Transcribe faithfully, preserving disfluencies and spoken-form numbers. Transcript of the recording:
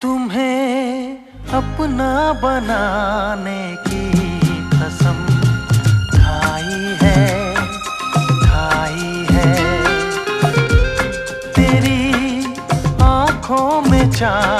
तुम्हें अपना बनाने की कसम खाई है, खाई है। तेरी आंखों में चांद